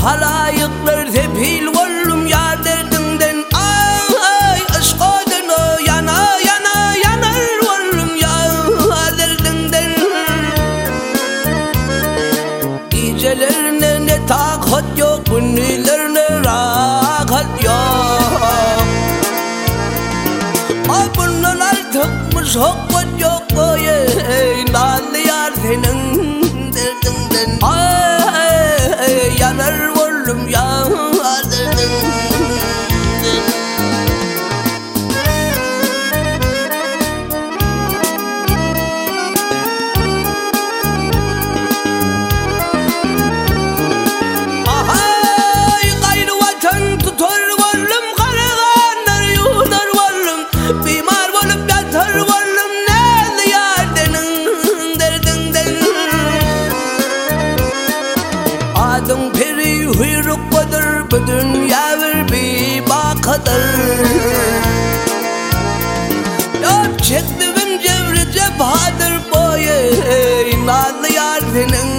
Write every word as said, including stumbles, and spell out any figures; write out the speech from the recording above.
halayıklar tepil oldum yar derdinden. Ay aşk odunu yana yana yanar oldum yar derdinden. Gecelerine ne takat yok, günlerine rahat yok. Ay bundan artık mı şokot yok oy, nanlı yar senin derdinden. Ay yanar oldum yar derdinden. Adın peri huyruk budur, bu dünya bir bir bakıdır. Yok çektiğim cevri cephadır boyu, nazlı yar senin